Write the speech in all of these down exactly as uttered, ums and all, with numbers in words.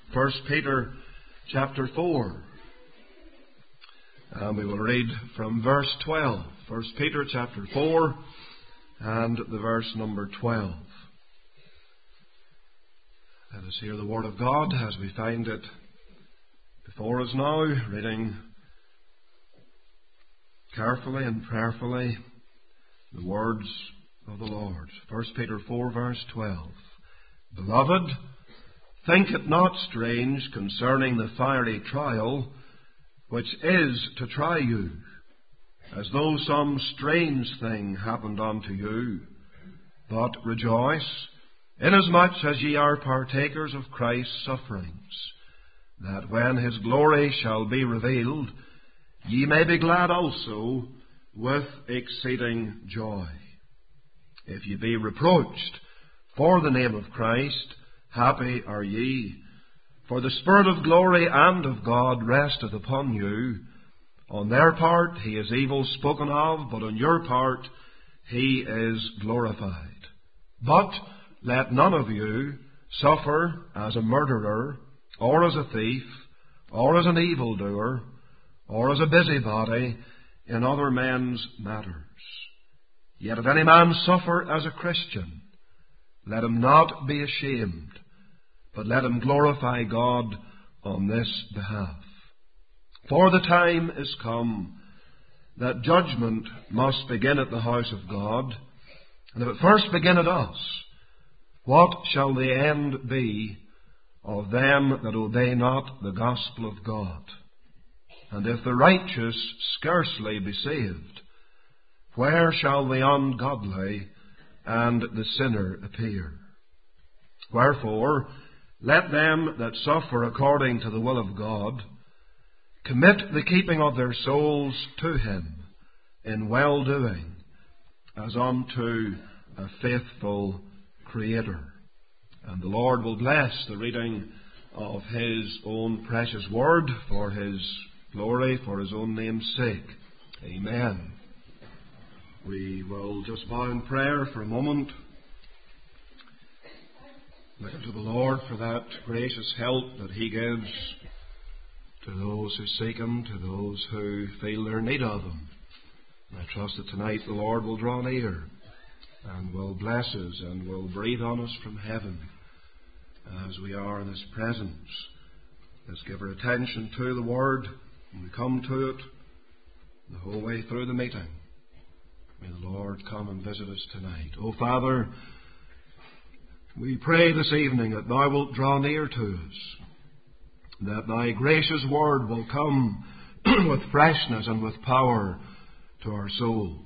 First Peter chapter four. And we will read from verse twelve. First Peter chapter four and the verse number twelve. Let us hear the Word of God as we find it before us now, reading carefully and prayerfully the words of the Lord. First Peter four verse twelve. Beloved, think it not strange concerning the fiery trial which is to try you, as though some strange thing happened unto you. But rejoice, inasmuch as ye are partakers of Christ's sufferings, that when his glory shall be revealed, ye may be glad also with exceeding joy. If ye be reproached for the name of Christ, happy are ye, for the Spirit of glory and of God resteth upon you. On their part he is evil spoken of, but on your part he is glorified. But let none of you suffer as a murderer, or as a thief, or as an evildoer, or as a busybody in other men's matters. Yet if any man suffer as a Christian, let him not be ashamed, but let him glorify God on this behalf. For the time is come that judgment must begin at the house of God. And if it first begin at us, what shall the end be of them that obey not the gospel of God? And if the righteous scarcely be saved, where shall the ungodly and the sinner appear? Wherefore, let them that suffer according to the will of God commit the keeping of their souls to him in well-doing, as unto a faithful Creator. And the Lord will bless the reading of his own precious word for his glory, for his own name's sake. Amen. We will just bow in prayer for a moment, looking to the Lord for that gracious help that he gives to those who seek him, to those who feel their need of him. And I trust that tonight the Lord will draw near and will bless us and will breathe on us from heaven as we are in his presence. Let's give our attention to the word and we come to it the whole way through the meeting. May the Lord come and visit us tonight. O Father, we pray this evening that thou wilt draw near to us, that thy gracious word will come with freshness and with power to our souls.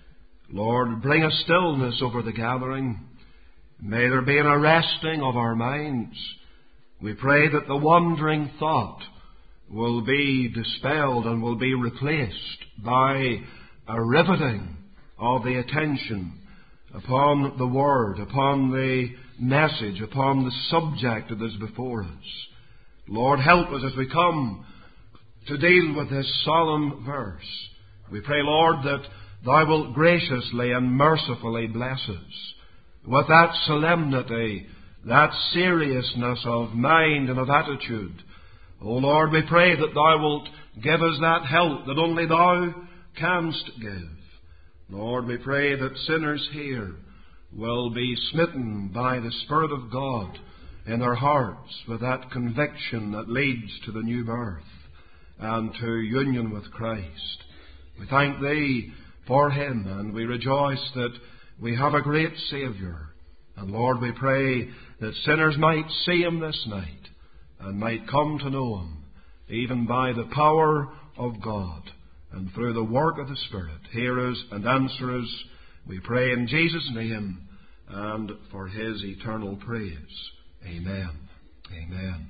Lord, bring a stillness over the gathering. May there be an arresting of our minds. We pray that the wandering thought will be dispelled and will be replaced by a riveting of the attention upon the word, upon the message, upon the subject that is before us. Lord, help us as we come to deal with this solemn verse. We pray, Lord, that thou wilt graciously and mercifully bless us with that solemnity, that seriousness of mind and of attitude. O Lord, we pray that thou wilt give us that help that only thou canst give. Lord, we pray that sinners here will be smitten by the Spirit of God in their hearts with that conviction that leads to the new birth and to union with Christ. We thank thee for him and we rejoice that we have a great Saviour. And Lord, we pray that sinners might see him this night and might come to know him even by the power of God and through the work of the Spirit. Hear us and answer us, we pray in Jesus' name and for his eternal praise. Amen. Amen.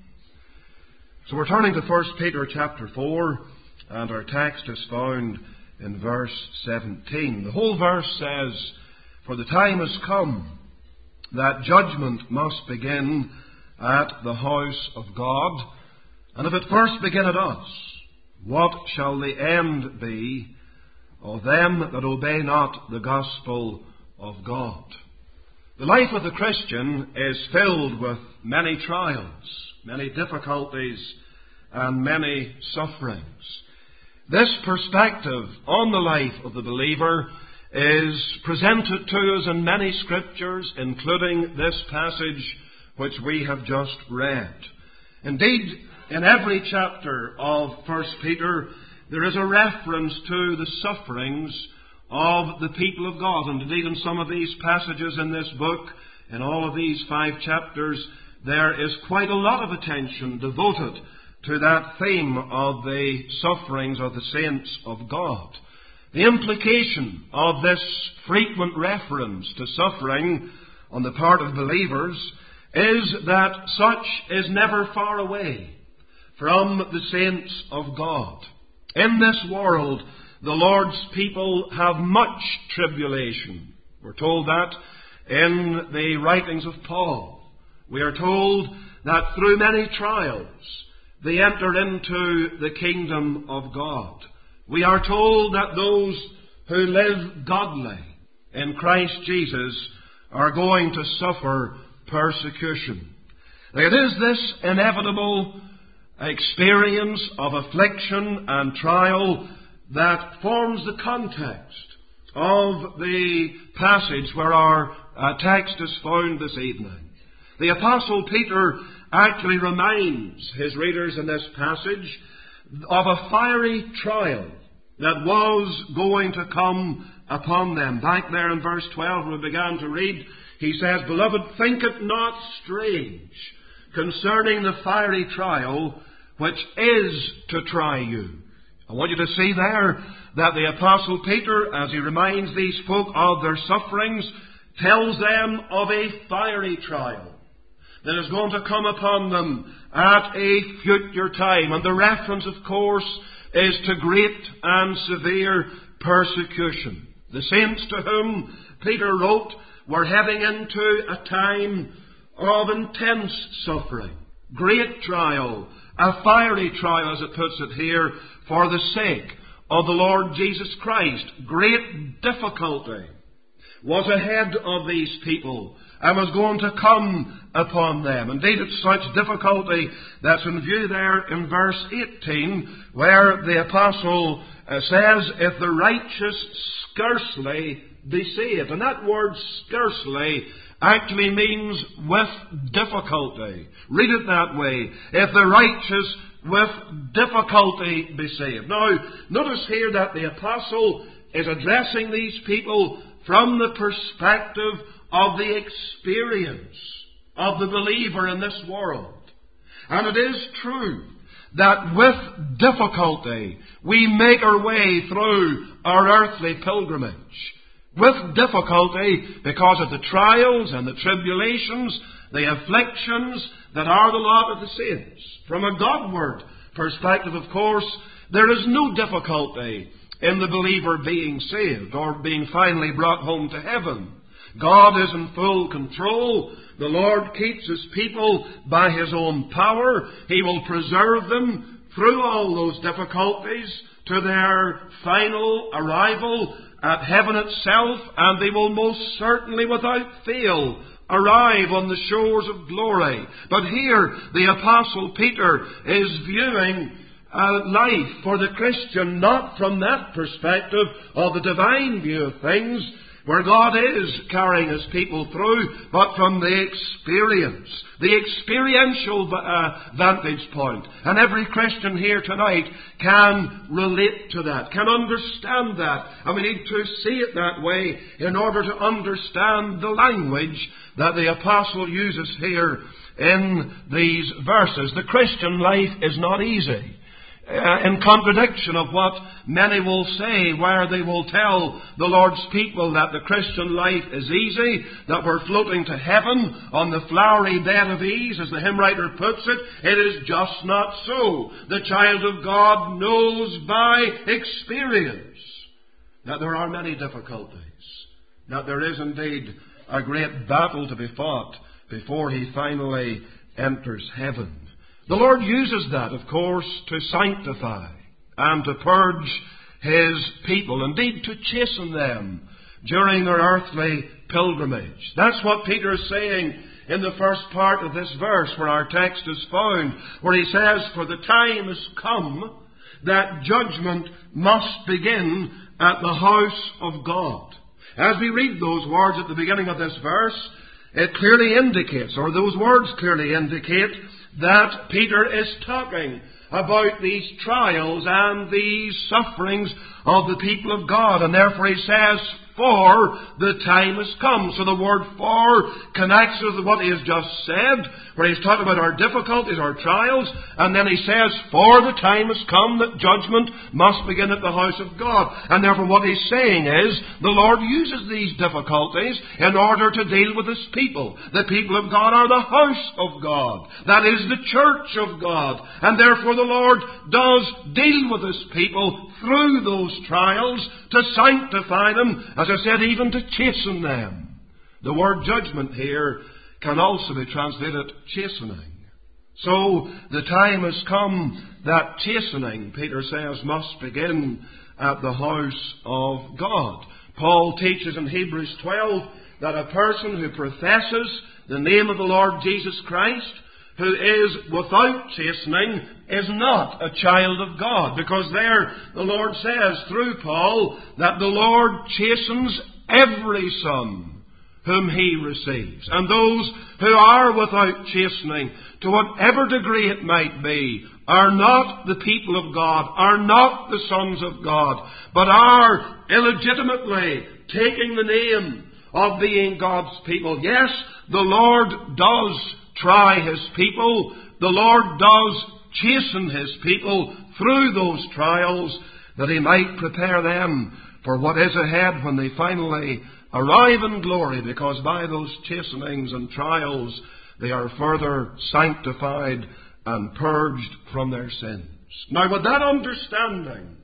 So we're turning to First Peter chapter four, and our text is found in verse seventeen. The whole verse says, "For the time has come that judgment must begin at the house of God. And if it first begin at us, what shall the end be of them that obey not the gospel of God?" The life of the Christian is filled with many trials. many difficulties, and many sufferings. This perspective on the life of the believer is presented to us in many scriptures, including this passage which we have just read. Indeed, in every chapter of First Peter, there is a reference to the sufferings of the people of God. And indeed, in some of these passages in this book, in all of these five chapters, there is quite a lot of attention devoted to that theme of the sufferings of the saints of God. The implication of this frequent reference to suffering on the part of believers is that such is never far away from the saints of God. In this world, the Lord's people have much tribulation. We're told that in the writings of Paul. We are told that through many trials they enter into the kingdom of God. We are told that those who live godly in Christ Jesus are going to suffer persecution. It is this inevitable experience of affliction and trial that forms the context of the passage where our uh, text is found this evening. The Apostle Peter actually reminds his readers in this passage of a fiery trial that was going to come upon them. Back there in verse twelve, we began to read, he says, "Beloved, think it not strange concerning the fiery trial which is to try you." I want you to see there that the Apostle Peter, as he reminds these folk of their sufferings, tells them of a fiery trial that is going to come upon them at a future time. And the reference, of course, is to great and severe persecution. The saints to whom Peter wrote were heading into a time of intense suffering, great trial, a fiery trial, as it puts it here, for the sake of the Lord Jesus Christ. Great difficulty was ahead of these people and was going to come upon them. Indeed, it's such difficulty that's in view there in verse eighteen, where the apostle uh, says, "If the righteous scarcely be saved." And that word scarcely actually means with difficulty. Read it that way. If the righteous with difficulty be saved. Now, notice here that the apostle is addressing these people from the perspective of the experience of the believer in this world. And it is true that with difficulty we make our way through our earthly pilgrimage. With difficulty, because of the trials and the tribulations, the afflictions that are the lot of the saints. From a Godward perspective, of course, there is no difficulty in the believer being saved or being finally brought home to heaven. God is in full control. The Lord keeps His people by His own power. He will preserve them through all those difficulties to their final arrival at heaven itself, and they will most certainly, without fail, arrive on the shores of glory. But here, the Apostle Peter is viewing uh, life for the Christian not from that perspective of the divine view of things, where God is carrying His people through, but from the experience, the experiential uh, vantage point. And every Christian here tonight can relate to that, can understand that. And we need to see it that way in order to understand the language that the apostle uses here in these verses. The Christian life is not easy. Uh, in contradiction of what many will say, where they will tell the Lord's people that the Christian life is easy, that we're floating to heaven on the flowery bed of ease, as the hymn writer puts it. It is just not so. The child of God knows by experience that there are many difficulties, that there is indeed a great battle to be fought before he finally enters heaven. The Lord uses that, of course, to sanctify and to purge His people, indeed to chasten them during their earthly pilgrimage. That's what Peter is saying in the first part of this verse where our text is found, where he says, "For the time has come that judgment must begin at the house of God." As we read those words at the beginning of this verse, it clearly indicates, or those words clearly indicate, that Peter is talking about these trials and these sufferings of the people of God. And therefore he says, "For the time has come." So the word "for" connects with what he has just said, where he's talking about our difficulties, our trials, and then he says, "For the time has come that judgment must begin at the house of God." And therefore what he's saying is, the Lord uses these difficulties in order to deal with His people. The people of God are the house of God. That is the church of God. And therefore the Lord does deal with His people through those trials to sanctify them, as I said, even to chasten them. The word judgment here can also be translated chastening. So the time has come that chastening, Peter says, must begin at the house of God. Paul teaches in Hebrews twelve that a person who professes the name of the Lord Jesus Christ, who is without chastening, is not a child of God. Because there the Lord says through Paul that the Lord chastens every son whom He receives. And those who are without chastening, to whatever degree it might be, are not the people of God, are not the sons of God, but are illegitimately taking the name of being God's people. Yes, the Lord does try His people. The Lord does chasten His people through those trials, that He might prepare them for what is ahead when they finally arrive in glory, because by those chastenings and trials they are further sanctified and purged from their sins. Now, with that understanding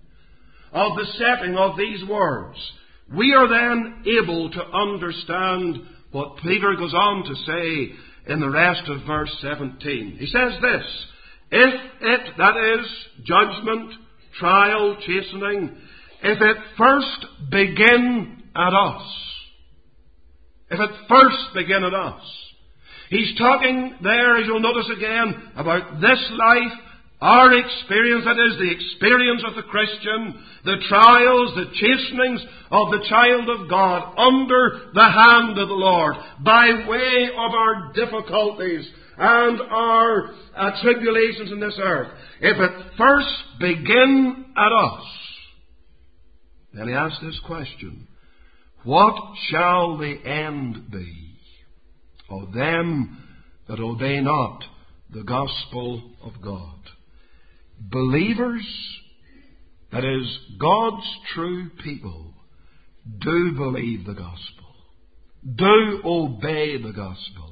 of the setting of these words, we are then able to understand what Peter goes on to say in the rest of verse seventeen. He says this: "If it," that is, judgment, trial, chastening, "if it first begin at us," if it first begin at us. He's talking there, as you'll notice again, about this life, our experience, that is, the experience of the Christian, the trials, the chastenings of the child of God under the hand of the Lord, by way of our difficulties and our uh, tribulations in this earth. If it first begin at us, then he asks this question: what shall the end be of them that obey not the gospel of God? Believers, that is, God's true people, do believe the gospel, do obey the gospel,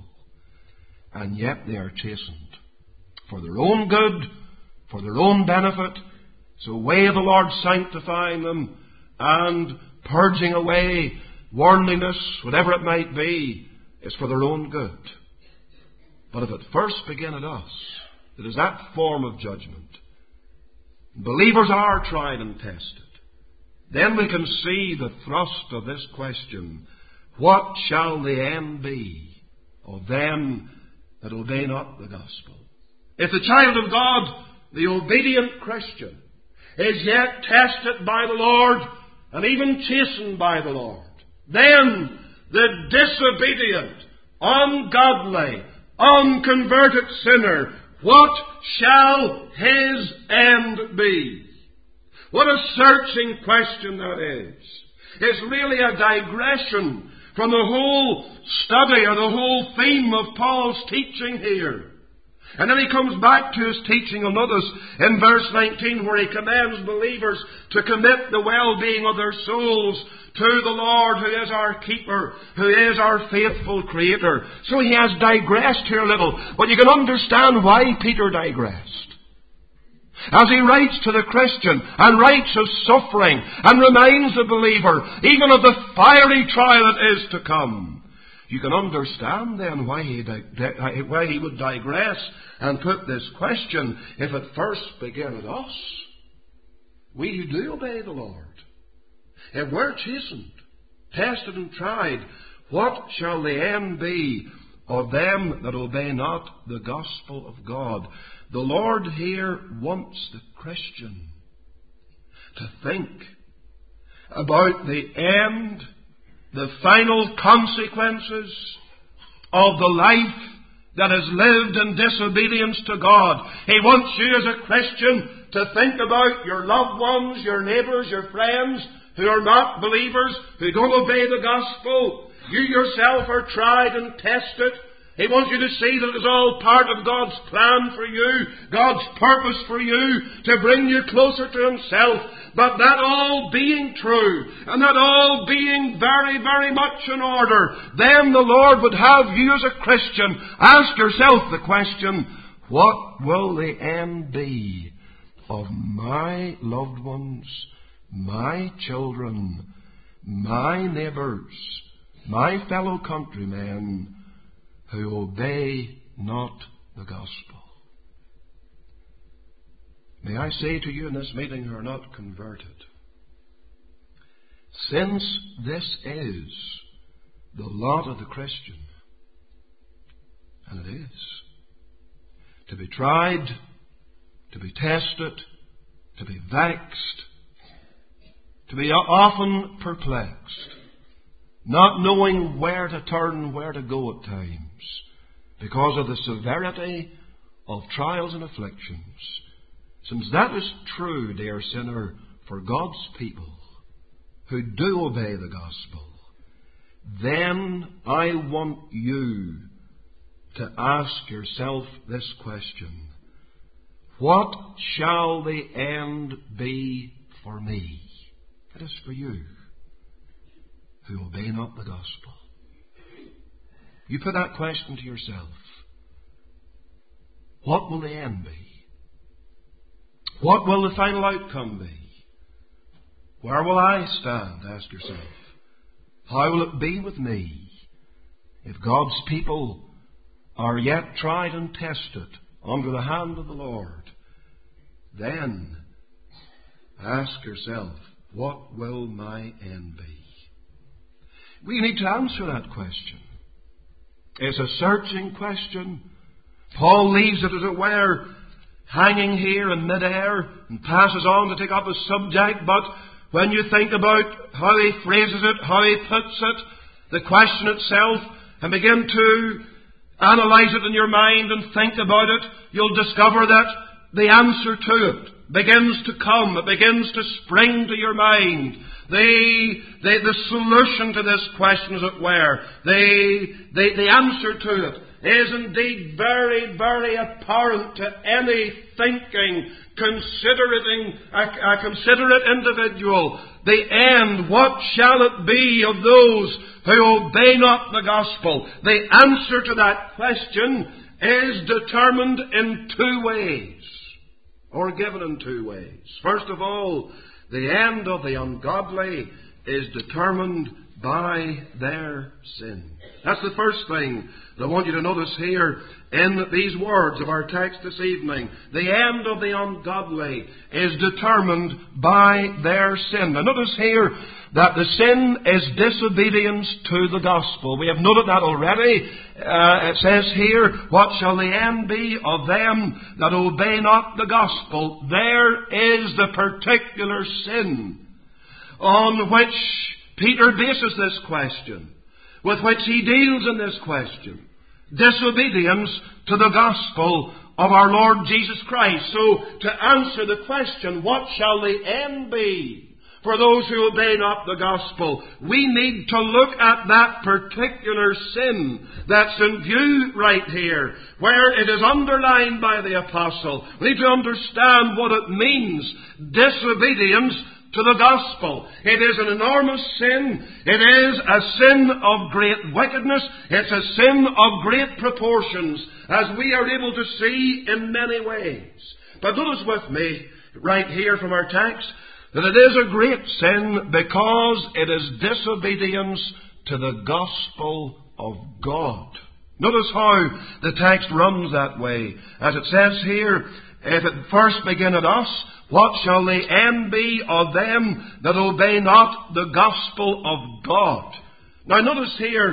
and yet they are chastened for their own good, for their own benefit. It's a way of the Lord sanctifying them and purging away worldliness, whatever it might be. It's for their own good. But if it first begin at us, it is that form of judgment. Believers are tried and tested. Then we can see the thrust of this question: what shall the end be of them that obey not the gospel? If the child of God, the obedient Christian, is yet tested by the Lord and even chastened by the Lord, then the disobedient, ungodly, unconverted sinner, what shall his end be? What a searching question that is. It's really a digression from the whole study or the whole theme of Paul's teaching here. And then he comes back to his teaching, you'll notice, in verse nineteen, where he commands believers to commit the well-being of their souls to the Lord, who is our keeper, who is our faithful Creator. So he has digressed here a little, but you can understand why Peter digressed. As he writes to the Christian and writes of suffering and reminds the believer even of the fiery trial that is to come, you can understand then why he, di- why he would digress and put this question: if it first begin at us, we who do obey the Lord, if we're chastened, tested and tried, what shall the end be of them that obey not the gospel of God. The Lord here wants the Christian to think about the end, the final consequences of the life that is lived in disobedience to God. He wants you as a Christian to think about your loved ones, your neighbours, your friends who are not believers, who don't obey the gospel. You yourself are tried and tested. He wants you to see that it's all part of God's plan for you, God's purpose for you, to bring you closer to Himself. But that all being true, and that all being very, very much in order, then the Lord would have you as a Christian ask yourself the question, what will the end be of my loved ones, my children, my neighbours, my fellow countrymen, who obey not the gospel? May I say to you in this meeting who are not converted, since this is the lot of the Christian, and it is, to be tried, to be tested, to be vexed, to be often perplexed, not knowing where to turn, where to go at times, because of the severity of trials and afflictions. Since that is true, dear sinner, for God's people who do obey the gospel, then I want you to ask yourself this question: what shall the end be for me? It is for you who obey not the gospel. You put that question to yourself. What will the end be? What will the final outcome be? Where will I stand? Ask yourself. How will it be with me if God's people are yet tried and tested under the hand of the Lord? Then ask yourself, what will my end be? We need to answer that question. It's a searching question. Paul leaves it, as it were, hanging here in mid-air and passes on to take up a subject. But when you think about how he phrases it, how he puts it, the question itself, and begin to analyse it in your mind and think about it, you'll discover that the answer to it begins to come. It begins to spring to your mind. The, the, the solution to this question, as it were, the, the, the answer to it is indeed very, very apparent to any thinking, considering, a, a considerate individual. The end, what shall it be of those who obey not the gospel? The answer to that question is determined in two ways, or given in two ways. First of all, the end of the ungodly is determined by their sin. That's the first thing that I want you to notice here in these words of our text this evening. The end of the ungodly is determined by their sin. Now notice here that the sin is disobedience to the gospel. We have noted that already. Uh, it says here, what shall the end be of them that obey not the gospel? There is the particular sin on which Peter bases this question, with which he deals in this question. Disobedience to the gospel of our Lord Jesus Christ. So, to answer the question, what shall the end be for those who obey not the gospel, we need to look at that particular sin that's in view right here, where it is underlined by the apostle. We need to understand what it means, disobedience to the gospel. It is an enormous sin. It is a sin of great wickedness. It's a sin of great proportions, as we are able to see in many ways. But notice with me, right here from our text, that it is a great sin because it is disobedience to the gospel of God. Notice how the text runs that way. As it says here, if it first begin at us, what shall the end be of them that obey not the gospel of God? Now notice here,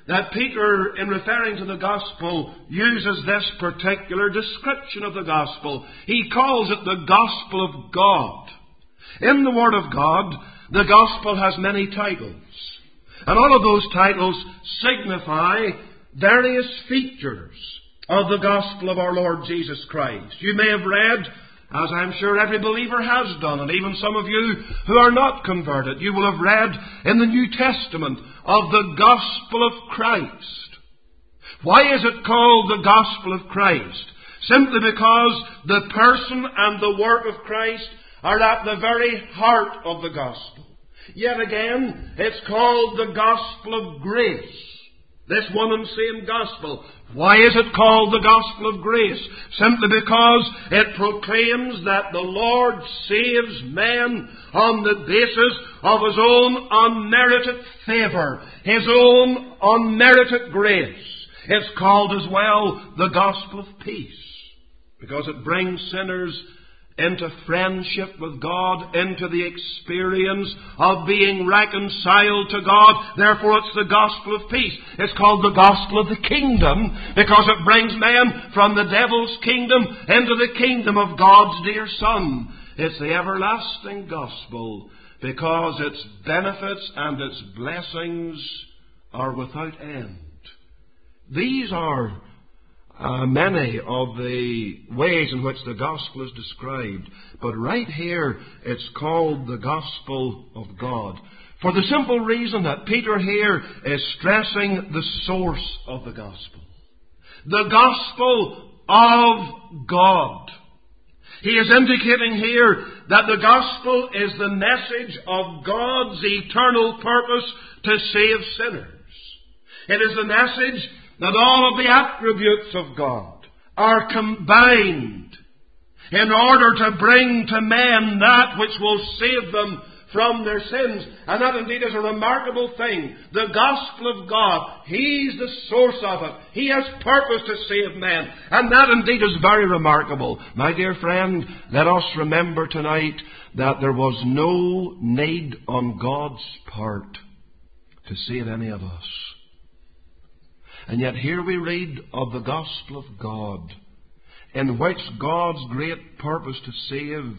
that Peter, in referring to the gospel, uses this particular description of the gospel. He calls it the gospel of God. In the Word of God, the gospel has many titles. And all of those titles signify various features of the gospel of our Lord Jesus Christ. You may have read, as I'm sure every believer has done, and even some of you who are not converted, you will have read in the New Testament of the gospel of Christ. Why is it called the gospel of Christ? Simply because the person and the work of Christ are at the very heart of the gospel. Yet again, it's called the gospel of grace. This one and same gospel. Why is it called the gospel of grace? Simply because it proclaims that the Lord saves men on the basis of His own unmerited favour, His own unmerited grace. It's called as well the gospel of peace, because it brings sinners into friendship with God, into the experience of being reconciled to God. Therefore it's the gospel of peace. It's called the gospel of the kingdom because it brings men from the devil's kingdom into the kingdom of God's dear Son. It's the everlasting gospel because its benefits and its blessings are without end. These are Uh, many of the ways in which the gospel is described. But right here, it's called the gospel of God. For the simple reason that Peter here is stressing the source of the gospel. The gospel of God. He is indicating here that the gospel is the message of God's eternal purpose to save sinners. It is the message that all of the attributes of God are combined in order to bring to men that which will save them from their sins. And that indeed is a remarkable thing. The gospel of God, He's the source of it. He has purpose to save men. And that indeed is very remarkable. My dear friend, let us remember tonight that there was no need on God's part to save any of us. And yet here we read of the gospel of God, in which God's great purpose to save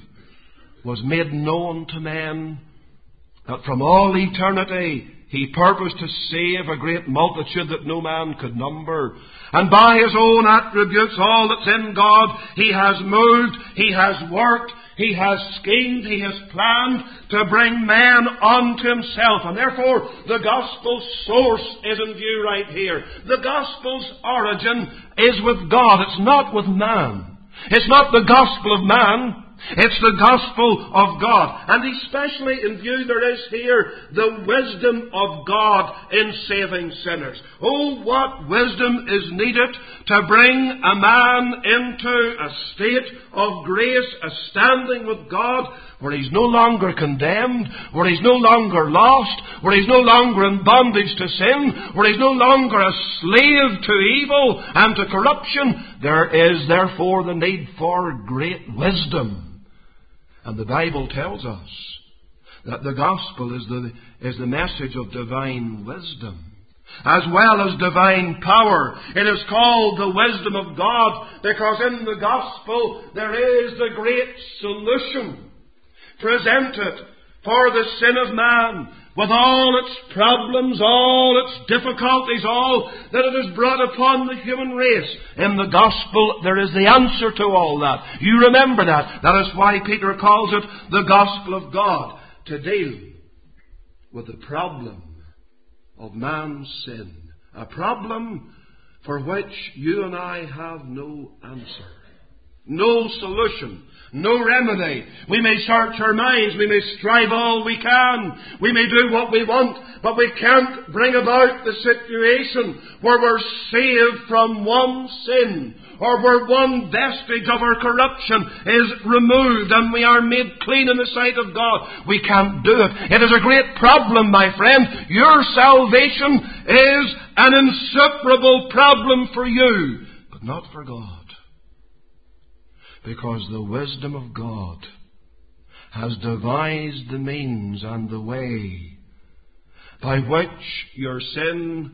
was made known to men, that from all eternity He purposed to save a great multitude that no man could number. And by His own attributes, all that's in God, He has moved, He has worked, He has schemed, He has planned to bring man unto Himself. And therefore, the gospel's source is in view right here. The gospel's origin is with God. It's not with man. It's not the gospel of man. It's the gospel of God. And especially in view there is here the wisdom of God in saving sinners. Oh, what wisdom is needed to bring a man into a state of grace, a standing with God, where he's no longer condemned, where he's no longer lost, where he's no longer in bondage to sin, where he's no longer a slave to evil and to corruption. There is therefore the need for great wisdom. And the Bible tells us that the gospel is the, is the message of divine wisdom, as well as divine power. It is called the wisdom of God because in the gospel there is the great solution presented for the sin of man, with all its problems, all its difficulties, all that it has brought upon the human race. In the gospel, there is the answer to all that. You remember that. That is why Peter calls it the gospel of God, to deal with the problem of man's sin. A problem for which you and I have no answer, no solution, no remedy. We may search our minds, we may strive all we can, we may do what we want, but we can't bring about the situation where we're saved from one sin, or where one vestige of our corruption is removed and we are made clean in the sight of God. We can't do it. It is a great problem, my friend. Your salvation is an insuperable problem for you, but not for God. Because the wisdom of God has devised the means and the way by which your sin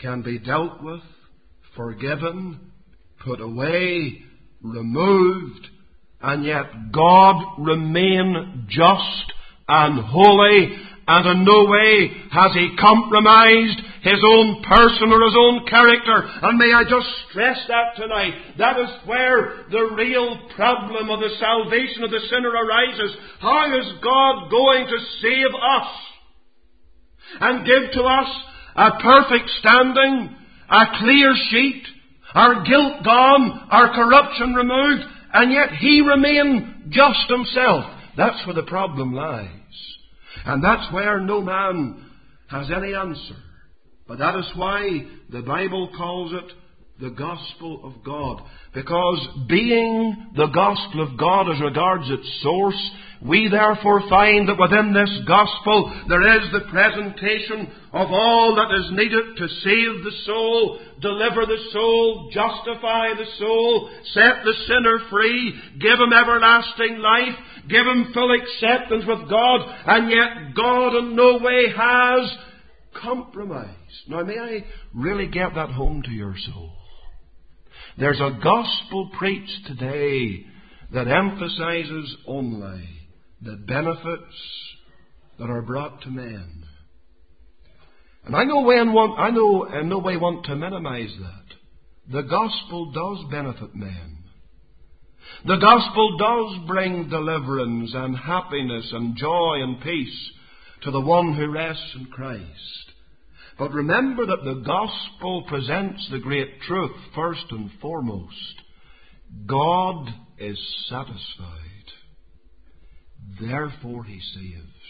can be dealt with, forgiven, put away, removed, and yet God remain just and holy, and in no way has He compromised His own person or His own character. And may I just stress that tonight. That is where the real problem of the salvation of the sinner arises. How is God going to save us and give to us a perfect standing, a clear sheet, our guilt gone, our corruption removed, and yet He remain just Himself? That's where the problem lies. And that's where no man has any answer. But that is why the Bible calls it the gospel of God. Because being the gospel of God as regards its source, we therefore find that within this gospel there is the presentation of all that is needed to save the soul, deliver the soul, justify the soul, set the sinner free, give him everlasting life, give him full acceptance with God, and yet God in no way has compromised. Now may I really get that home to your soul? There's a gospel preached today that emphasizes only the benefits that are brought to men. And I know, when one, I know in no way want to minimize that. The gospel does benefit men. The gospel does bring deliverance and happiness and joy and peace to the one who rests in Christ. But remember that the gospel presents the great truth first and foremost. God is satisfied. Therefore He saves.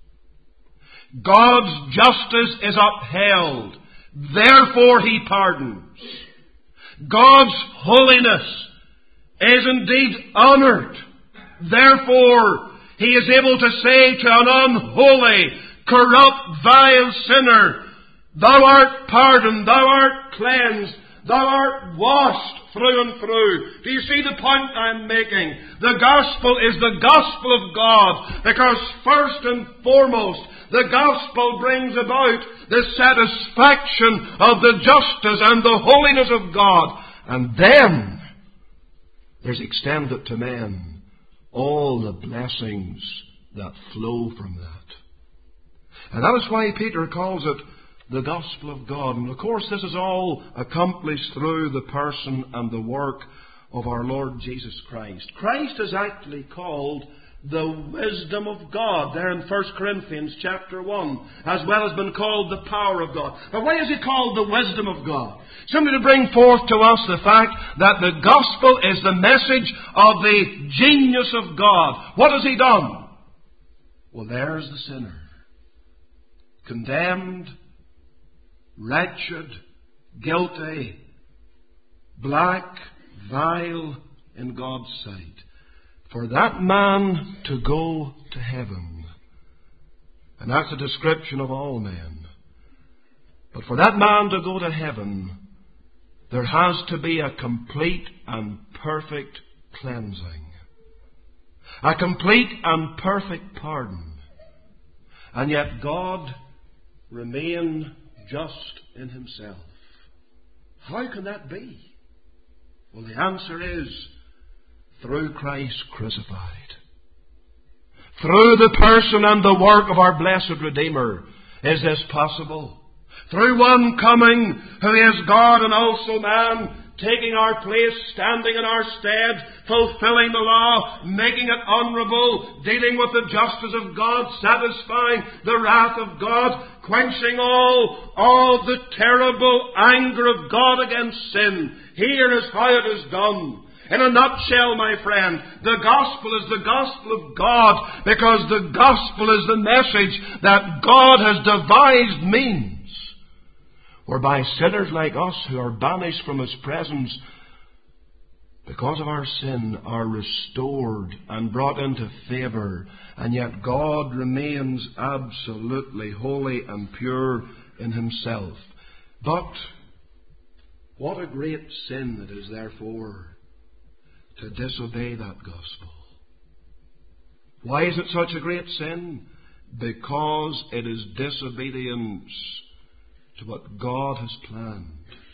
God's justice is upheld. Therefore He pardons. God's holiness is indeed honoured. Therefore He is able to say to an unholy, corrupt, vile sinner, Thou art pardoned, Thou art cleansed, Thou art washed through and through. Do you see the point I'm making? The gospel is the gospel of God, because first and foremost, the gospel brings about the satisfaction of the justice and the holiness of God. And then there's extended to men all the blessings that flow from that. And that is why Peter calls it the gospel of God. And of course this is all accomplished through the person and the work of our Lord Jesus Christ. Christ is actually called the wisdom of God there in First Corinthians chapter one, as well as been called the power of God. But why is He called the wisdom of God? Simply to bring forth to us the fact that the gospel is the message of the genius of God. What has He done? Well, there's the sinner, condemned, wretched, guilty, black, vile in God's sight. For that man to go to heaven, and that's a description of all men, but for that man to go to heaven, there has to be a complete and perfect cleansing, a complete and perfect pardon. And yet God remain just in Himself. How can that be? Well, the answer is through Christ crucified. Through the person and the work of our blessed Redeemer is this possible. Through one coming who is God and also man, taking our place, standing in our stead, fulfilling the law, making it honourable, dealing with the justice of God, satisfying the wrath of God, quenching all, all the terrible anger of God against sin. Here is how it is done. In a nutshell, my friend, the gospel is the gospel of God, because the gospel is the message that God has devised means whereby sinners like us who are banished from His presence because of our sin are restored and brought into favour, and yet God remains absolutely holy and pure in Himself. But what a great sin it is, therefore, to disobey that gospel. Why is it such a great sin? Because it is disobedience to what God has planned,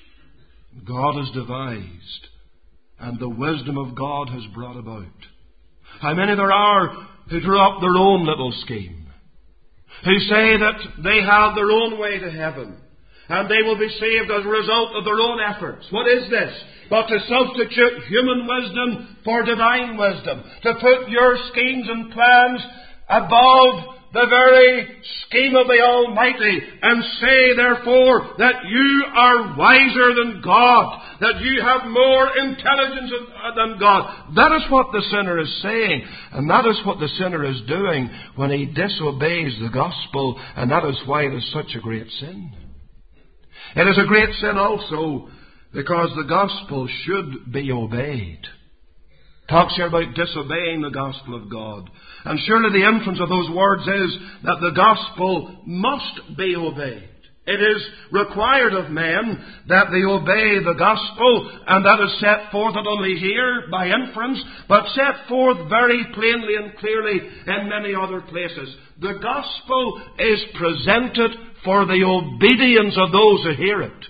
God has devised, and the wisdom of God has brought about. How many there are who draw up their own little scheme, who say that they have their own way to heaven, and they will be saved as a result of their own efforts. What is this? But to substitute human wisdom for divine wisdom. To put your schemes and plans above the very scheme of the Almighty, and say, therefore, that you are wiser than God, that you have more intelligence than God. That is what the sinner is saying, and that is what the sinner is doing when he disobeys the gospel, and that is why it is such a great sin. It is a great sin also because the gospel should be obeyed. Talks here about disobeying the gospel of God. And surely the inference of those words is that the gospel must be obeyed. It is required of men that they obey the gospel, and that is set forth not only here by inference, but set forth very plainly and clearly in many other places. The gospel is presented for the obedience of those who hear it.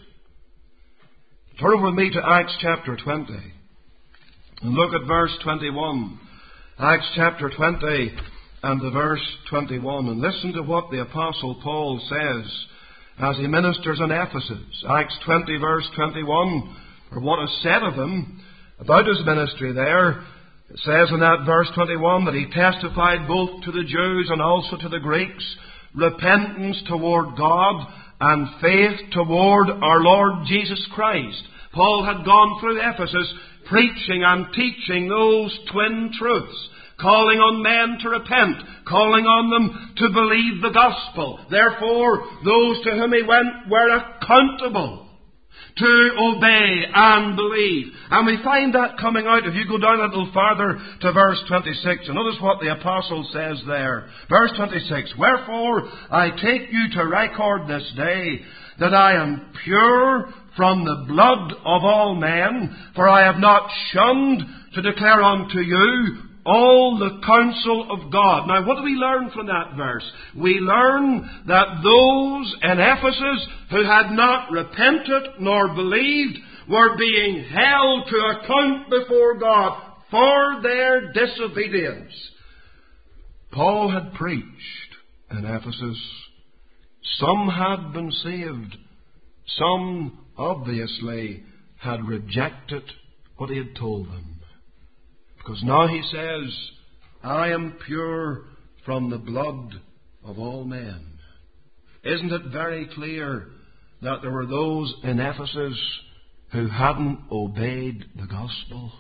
Turn with me to Acts chapter twenty. And look at verse twenty-one. Acts chapter twenty and the verse twenty-one. And listen to what the Apostle Paul says as he ministers in Ephesus. Acts twenty verse twenty-one. Or what is said of him about his ministry there. It says in that verse twenty-one that he testified both to the Jews and also to the Greeks repentance toward God and faith toward our Lord Jesus Christ. Paul had gone through Ephesus preaching and teaching those twin truths, calling on men to repent, calling on them to believe the gospel. Therefore, those to whom he went were accountable to obey and believe. And we find that coming out, if you go down a little farther to verse twenty-six, and notice what the apostle says there. Verse twenty-six, wherefore I take you to record this day that I am pure from the blood of all men, for I have not shunned to declare unto you all the counsel of God. Now, what do we learn from that verse? We learn that those in Ephesus who had not repented nor believed were being held to account before God for their disobedience. Paul had preached in Ephesus. Some had been saved. Some obviously had rejected what he had told them. Because now he says, I am pure from the blood of all men. Isn't it very clear that there were those in Ephesus who hadn't obeyed the gospel?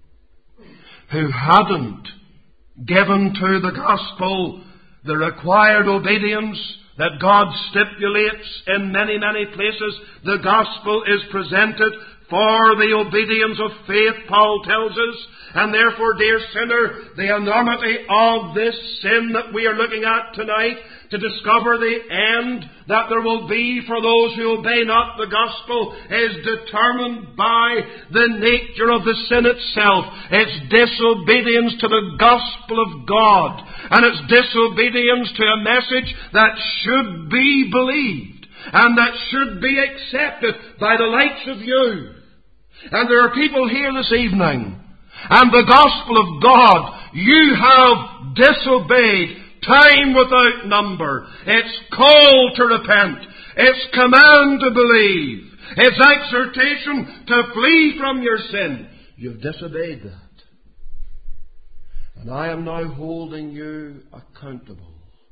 Who hadn't given to the gospel the required obedience that God stipulates in many, many places. The gospel is presented for the obedience of faith, Paul tells us. And therefore, dear sinner, the enormity of this sin that we are looking at tonight, to discover the end that there will be for those who obey not the gospel, is determined by the nature of the sin itself. Its disobedience to the gospel of God, and its disobedience to a message that should be believed, and that should be accepted by the likes of you. And there are people here this evening, and the gospel of God you have disobeyed time without number. Its call to repent, its command to believe, its exhortation to flee from your sin. You've disobeyed that. And I am now holding you accountable.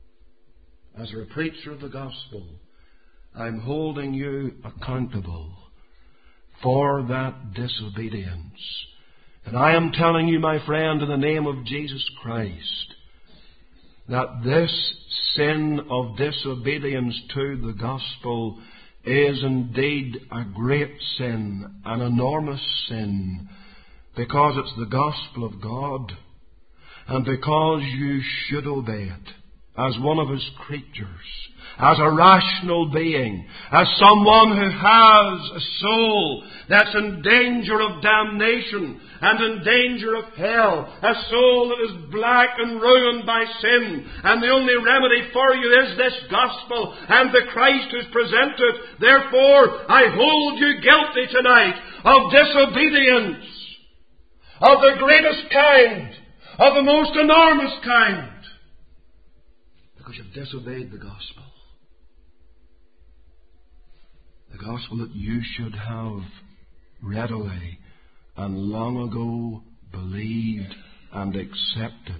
As a preacher of the gospel, I'm holding you accountable for that disobedience. And I am telling you, my friend, in the name of Jesus Christ, that this sin of disobedience to the gospel is indeed a great sin, an enormous sin, because it's the gospel of God, and because you should obey it. as one of His creatures, as a rational being, as someone who has a soul that's in danger of damnation and in danger of hell, a soul that is black and ruined by sin, and the only remedy for you is this gospel and the Christ who's presented. Therefore, I hold you guilty tonight of disobedience, of the greatest kind, of the most enormous kind, because you've disobeyed the gospel. The gospel that you should have readily and long ago believed and accepted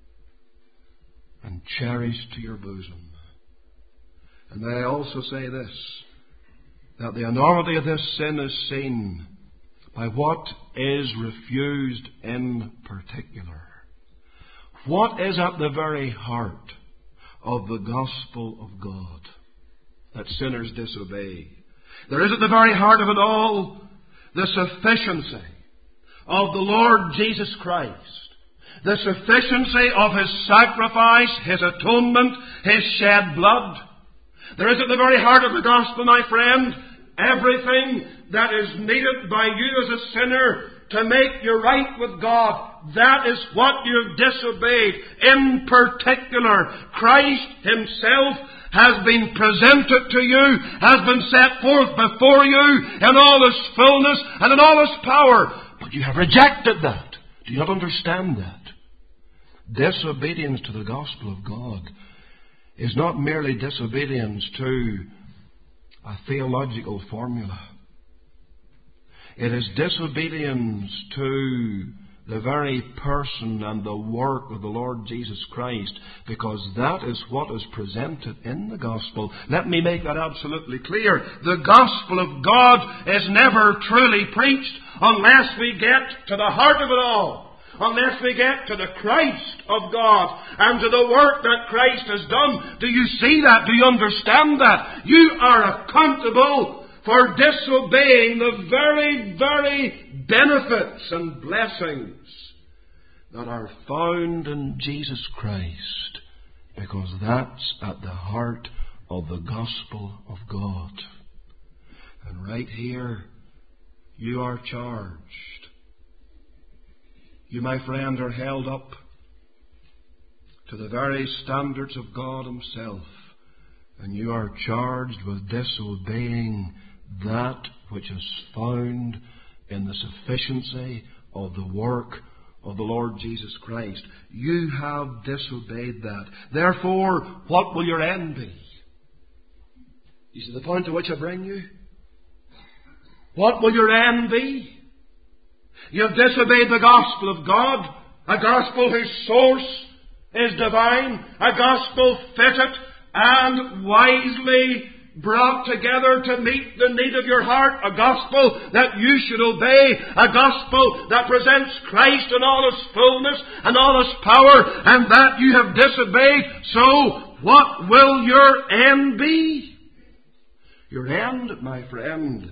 and cherished to your bosom. And may I also say this, that the enormity of this sin is seen by what is refused in particular. What is at the very heart of the gospel of God that sinners disobey? There is at the very heart of it all the sufficiency of the Lord Jesus Christ. The sufficiency of His sacrifice, His atonement, His shed blood. There is at the very heart of the gospel, my friend, everything that is needed by you as a sinner to make you right with God. That is what you've disobeyed. In particular, Christ Himself has been presented to you, has been set forth before you in all His fullness and in all His power. But you have rejected that. Do you not understand that? Disobedience to the gospel of God is not merely disobedience to a theological formula. It is disobedience to the very person and the work of the Lord Jesus Christ, because that is what is presented in the gospel. Let me make that absolutely clear. The gospel of God is never truly preached unless we get to the heart of it all. Unless we get to the Christ of God and to the work that Christ has done. Do you see that? Do you understand that? You are accountable for disobeying the very, very benefits and blessings that are found in Jesus Christ, because that's at the heart of the gospel of God. And right here, you are charged. You, my friend, are held up to the very standards of God Himself, and you are charged with disobeying that which is found in the sufficiency of the work of the Lord Jesus Christ. You have disobeyed that. Therefore, what will your end be? You see the point to which I bring you? What will your end be? You have disobeyed the gospel of God, a gospel whose source is divine, a gospel fitted and wisely brought together to meet the need of your heart, a gospel that you should obey, a gospel that presents Christ in all His fullness and all His power, and that you have disobeyed. So, what will your end be? Your end, my friend,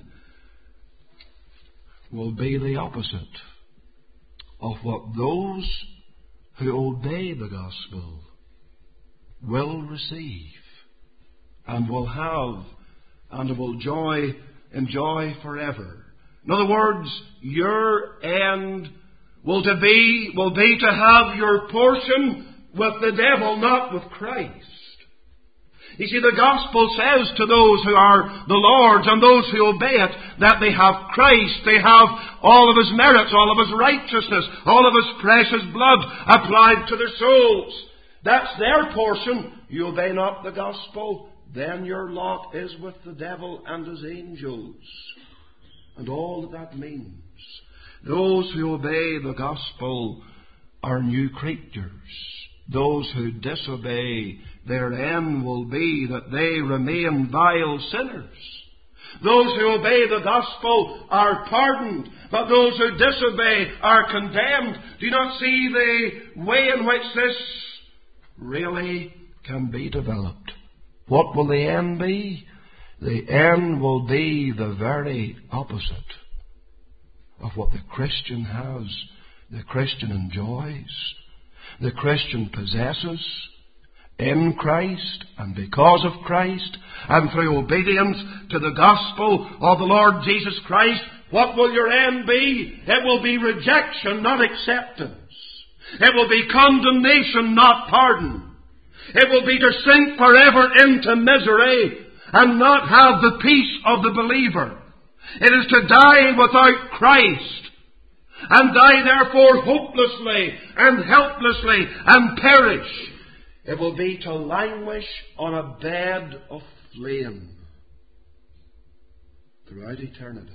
will be the opposite of what those who obey the gospel will receive and will have and will joy, enjoy forever. In other words, your end will to be will be to have your portion with the devil, not with Christ. You see, the gospel says to those who are the Lord's and those who obey it that they have Christ, they have all of His merits, all of His righteousness, all of His precious blood applied to their souls. That's their portion. You obey not the gospel, then your lot is with the devil and his angels. And all that that means. Those who obey the gospel are new creatures. Those who disobey, their end will be that they remain vile sinners. Those who obey the gospel are pardoned, but those who disobey are condemned. Do you not see the way in which this really can be developed? What will the end be? The end will be the very opposite of what the Christian has, the Christian enjoys, the Christian possesses, in Christ and because of Christ and through obedience to the gospel of the Lord Jesus Christ, what will your end be? It will be rejection, not acceptance. It will be condemnation, not pardon. It will be to sink forever into misery and not have the peace of the believer. It is to die without Christ and die therefore hopelessly and helplessly and perish. It will be to languish on a bed of flame throughout eternity,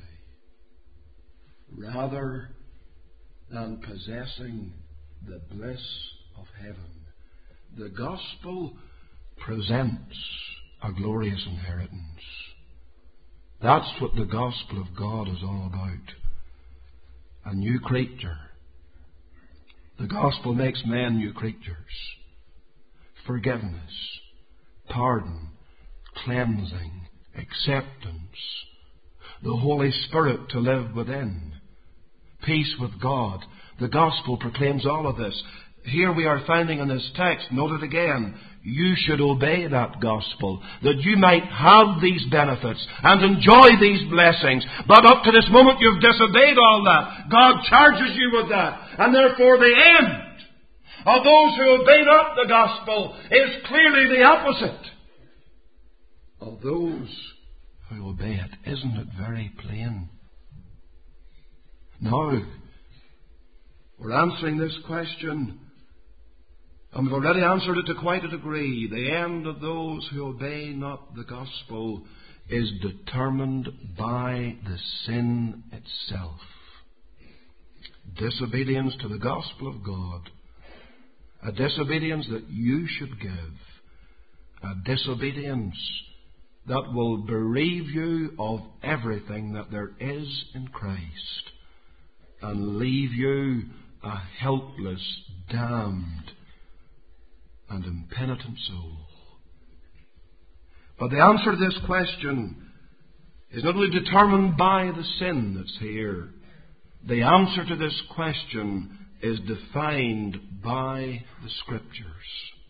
rather than possessing the bliss of heaven. The gospel presents a glorious inheritance. That's what the gospel of God is all about. A new creature. The gospel makes men new creatures. Forgiveness, pardon, cleansing, acceptance, the Holy Spirit to live within, peace with God. The gospel proclaims all of this. Here we are finding in this text, note it again, you should obey that gospel, that you might have these benefits and enjoy these blessings. But up to this moment you've disobeyed all that. God charges you with that. And therefore the end of those who obey not the gospel is clearly the opposite of those who obey it. Isn't it very plain? Now, we're answering this question, and we've already answered it to quite a degree. The end of those who obey not the gospel is determined by the sin itself. Disobedience to the gospel of God. A disobedience that you should give. A disobedience that will bereave you of everything that there is in Christ and leave you a helpless, damned, and impenitent soul. But the answer to this question is not only determined by the sin that's here. The answer to this question is defined by the Scriptures.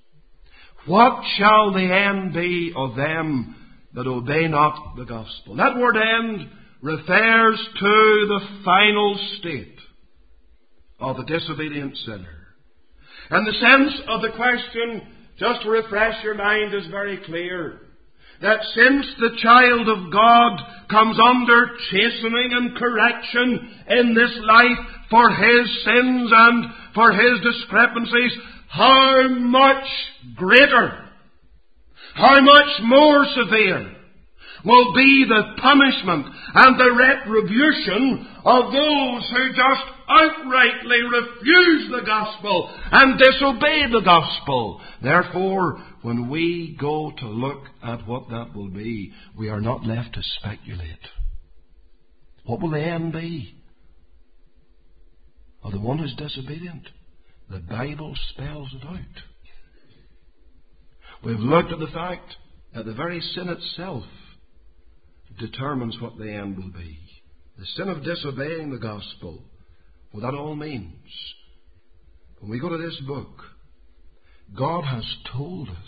What shall the end be of them that obey not the gospel? That word end refers to the final state of the disobedient sinner. And the sense of the question, just to refresh your mind, is very clear. That since the child of God comes under chastening and correction in this life for his sins and for his discrepancies, how much greater, how much more severe will be the punishment and the retribution of those who just outrightly refuse the gospel and disobey the gospel. Therefore, when we go to look at what that will be, we are not left to speculate. What will the end be of the one who's disobedient? The Bible spells it out. We've looked at the fact that the very sin itself determines what the end will be. The sin of disobeying the gospel. What that all means. When we go to this book, God has told us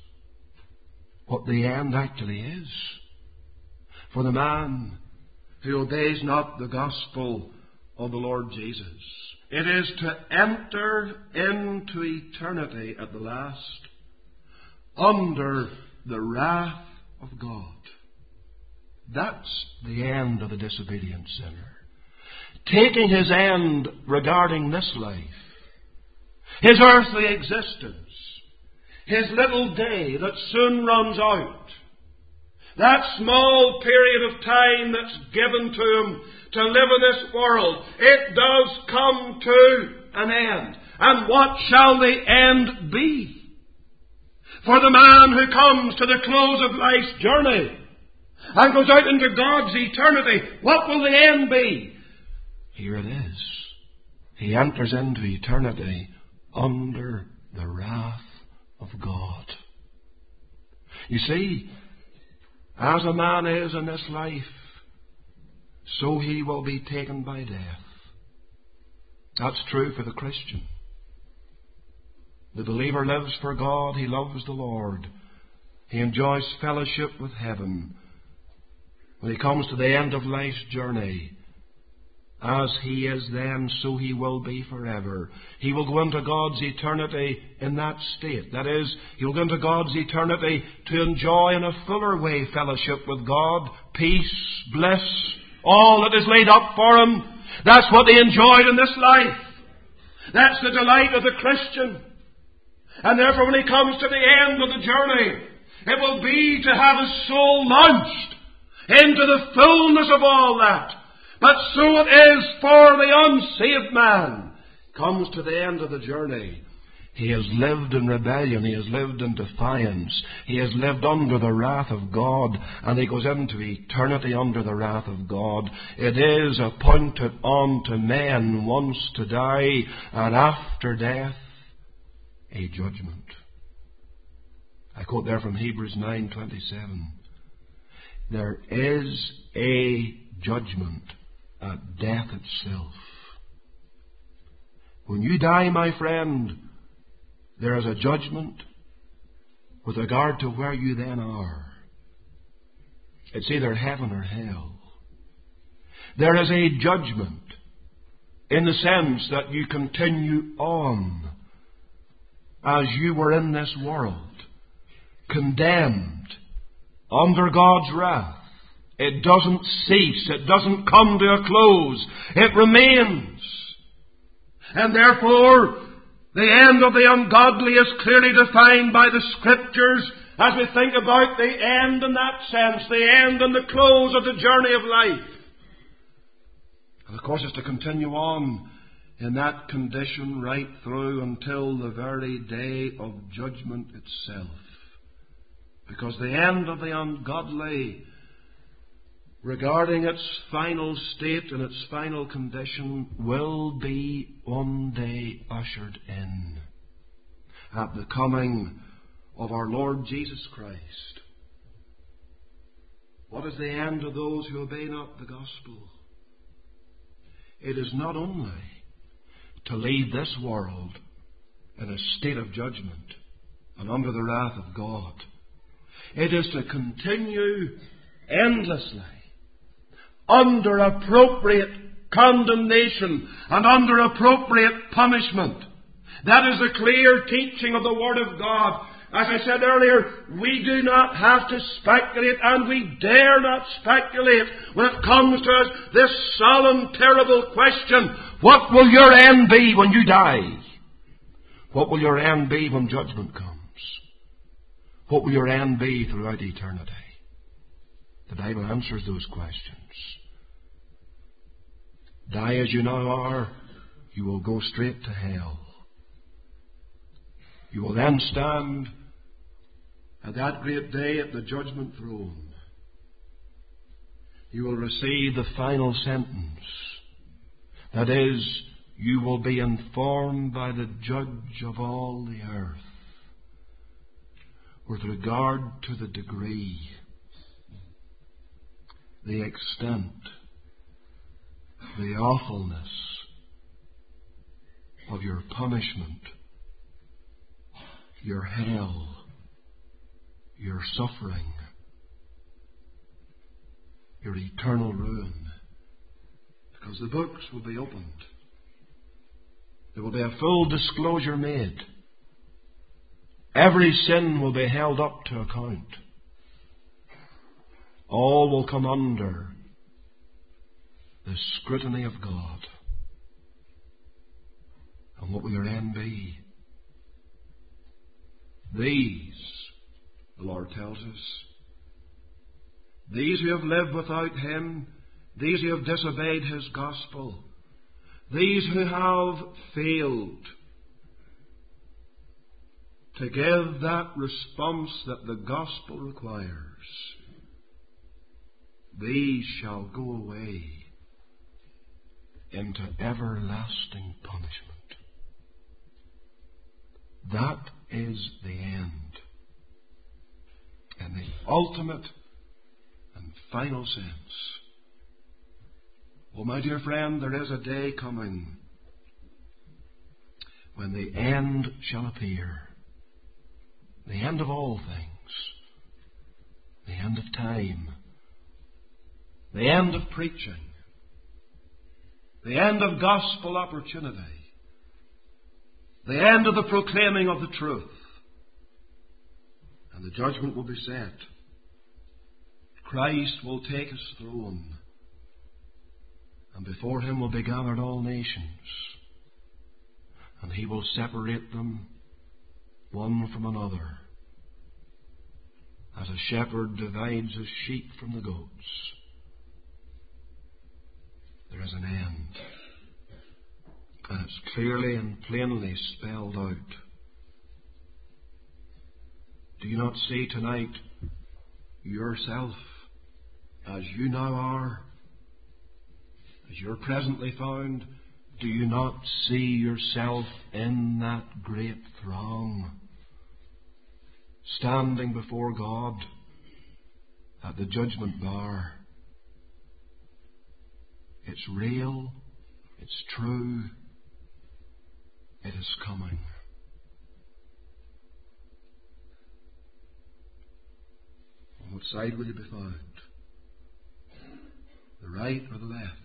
what the end actually is. For the man who obeys not the gospel of the Lord Jesus, it is to enter into eternity at the last under the wrath of God. That's the end of the disobedient sinner. Taking his end regarding this life, his earthly existence, his little day that soon runs out, that small period of time that's given to him to live in this world, it does come to an end. And what shall the end be? For the man who comes to the close of life's journey and goes out into God's eternity, what will the end be? Here it is. He enters into eternity under the wrath of God. You see, as a man is in this life, so he will be taken by death. That's true for the Christian. The believer lives for God. He loves the Lord. He enjoys fellowship with heaven. When he comes to the end of life's journey, as he is then, so he will be forever. He will go into God's eternity in that state. That is, he will go into God's eternity to enjoy in a fuller way fellowship with God, peace, bliss, all that is laid up for him. That's what he enjoyed in this life. That's the delight of the Christian. And therefore, when he comes to the end of the journey, it will be to have his soul launched into the fullness of all that. But so it is for the unsaved man. Comes to the end of the journey. He has lived in rebellion. He has lived in defiance. He has lived under the wrath of God. And he goes into eternity under the wrath of God. It is appointed unto men once to die, and after death, a judgment. I quote there from Hebrews nine twenty-seven. There is a judgment at death itself. When you die, my friend, there is a judgment with regard to where you then are. It's either heaven or hell. There is a judgment in the sense that you continue on as you were in this world, condemned under God's wrath. It doesn't cease. It doesn't come to a close. It remains. And therefore, the end of the ungodly is clearly defined by the Scriptures as we think about the end in that sense, the end and the close of the journey of life. And of course, it's to continue on in that condition right through until the very day of judgment itself. Because the end of the ungodly, regarding its final state and its final condition, will be one day ushered in at the coming of our Lord Jesus Christ. What is the end of those who obey not the gospel? It is not only to leave this world in a state of judgment and under the wrath of God. It is to continue endlessly under appropriate condemnation and under appropriate punishment. That is the clear teaching of the Word of God. As I said earlier, we do not have to speculate, and we dare not speculate when it comes to us this solemn, terrible question: what will your end be when you die? What will your end be when judgment comes? What will your end be throughout eternity? The Bible answers those questions. Die as you now are, you will go straight to hell. You will then stand at that great day at the judgment throne. You will receive the final sentence. That is, you will be informed by the judge of all the earth with regard to the degree, the extent, the awfulness of your punishment, your hell, your suffering, your eternal ruin. Because the books will be opened. There will be a full disclosure made. Every sin will be held up to account. All will come under the scrutiny of God. And what will your end be? These, the Lord tells us, these who have lived without Him, these who have disobeyed His gospel, these who have failed to give that response that the gospel requires, these shall go away into everlasting punishment. That is the end, in the ultimate and final sense. Oh, my dear friend, there is a day coming when the end shall appear. The end of all things. The end of time. The end of preaching. The end of gospel opportunity. The end of the proclaiming of the truth. And the judgment will be set. Christ will take his throne. And before him will be gathered all nations. And he will separate them one from another, as a shepherd divides his sheep from the goats. There is an end. And it's clearly and plainly spelled out. Do you not see tonight yourself as you now are, as you're presently found? Do you not see yourself in that great throng, standing before God at the judgment bar? It's real, it's true, it is coming. On what side will you be found? The right or the left?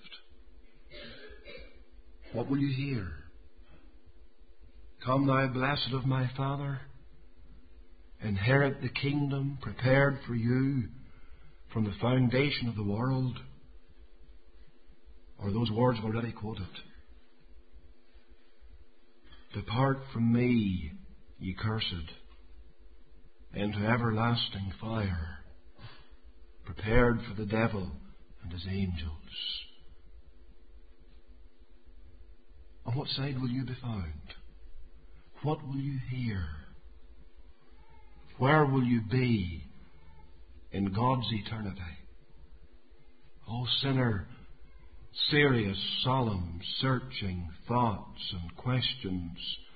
What will you hear? Come, thou blessed of my Father, inherit the kingdom prepared for you from the foundation of the world. Or those words already quoted. Depart from me, ye cursed, into everlasting fire, prepared for the devil and his angels. On what side will you be found? What will you hear? Where will you be in God's eternity? O sinner, serious, solemn, searching thoughts and questions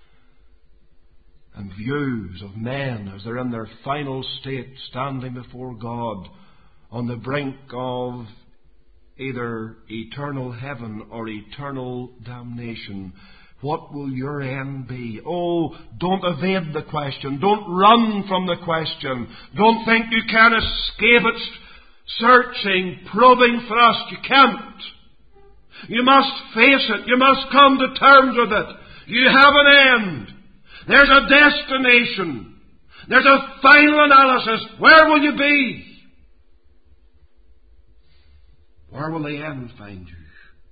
and views of men as they're in their final state, standing before God on the brink of either eternal heaven or eternal damnation. What will your end be? Oh, don't evade the question. Don't run from the question. Don't think you can escape it. Searching, probing thrust. You can't. You must face it. You must come to terms with it. You have an end. There's a destination. There's a final analysis. Where will you be? Where will the end find you?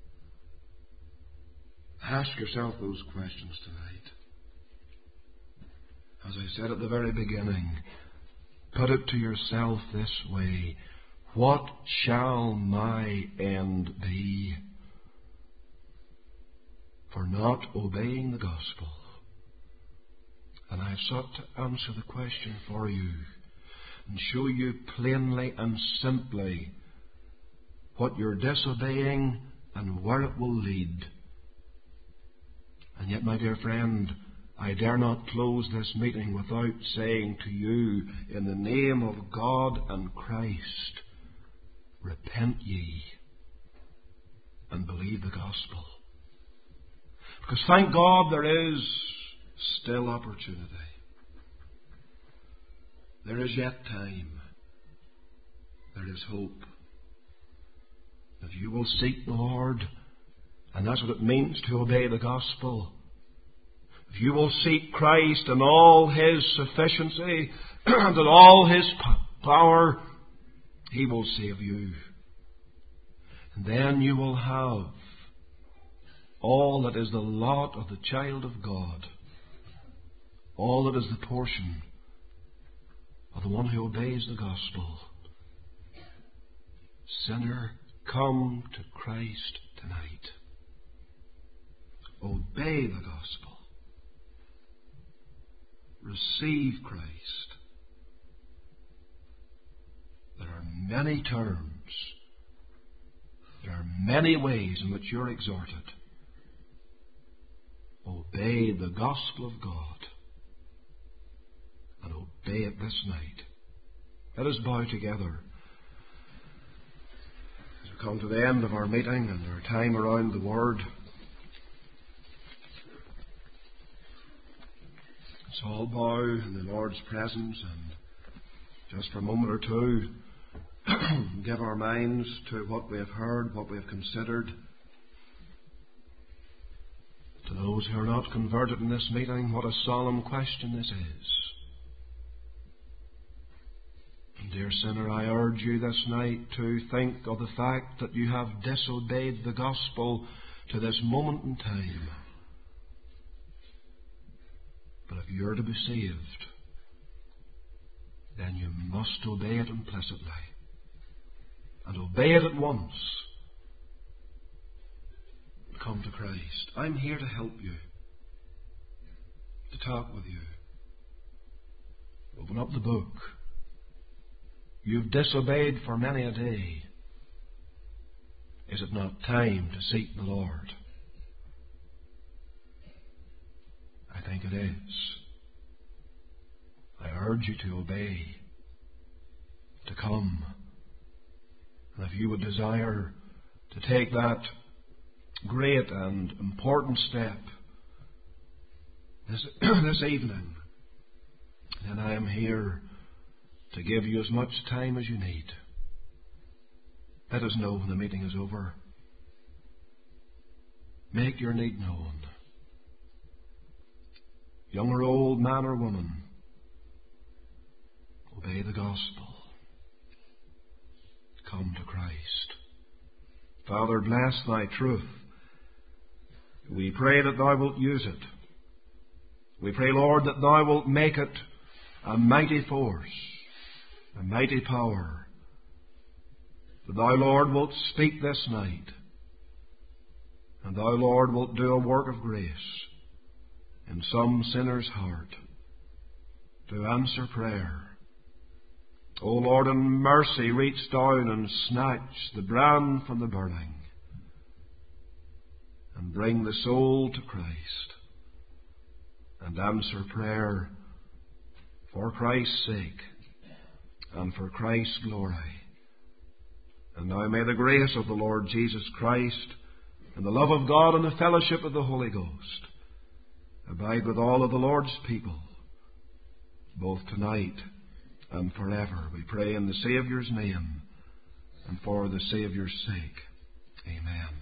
Ask yourself those questions tonight. As I said at the very beginning, put it to yourself this way: what shall my end be for not obeying the gospel? And I have sought to answer the question for you and show you plainly and simply what you're disobeying and where it will lead. And yet, my dear friend, I dare not close this meeting without saying to you, in the name of God and Christ, repent ye and believe the gospel. Because thank God there is still opportunity. There is yet time. There is hope. If you will seek the Lord, and that's what it means to obey the gospel. If you will seek Christ and all His sufficiency and all His power, He will save you. And then you will have all that is the lot of the child of God. All that is the portion of the one who obeys the gospel. Sinner, come to Christ tonight. Obey the gospel. Receive Christ. There are many terms. There are many ways in which you're exhorted. Obey the gospel of God. And obey it this night. Let us bow together as we come to the end of our meeting and our time around the Word. Let's all bow in the Lord's presence and just for a moment or two give our minds to what we have heard, what we have considered. To those who are not converted in this meeting, what a solemn question this is. And dear sinner, I urge you this night to think of the fact that you have disobeyed the gospel to this moment in time. But if you're to be saved, then you must obey it implicitly. And obey it at once. Come to Christ. I'm here to help you. To talk with you. Open up the book. You've disobeyed for many a day. Is it not time to seek the Lord? I think it is. I urge you to obey, to come. And if you would desire to take that great and important step this, this evening, then I am here to give you as much time as you need. Let us know when the meeting is over. Make your need known. Young or old, man or woman, obey the gospel. Come to Christ. Father, bless thy truth. We pray that thou wilt use it. We pray, Lord, that thou wilt make it a mighty force, a mighty power. That thou, Lord, wilt speak this night. And thou, Lord, wilt do a work of grace in some sinner's heart to answer prayer. O Lord, in mercy, reach down and snatch the brand from the burning and bring the soul to Christ and answer prayer for Christ's sake and for Christ's glory. And now may the grace of the Lord Jesus Christ and the love of God and the fellowship of the Holy Ghost abide with all of the Lord's people, both tonight and forever. We pray in the Saviour's name and for the Saviour's sake. Amen.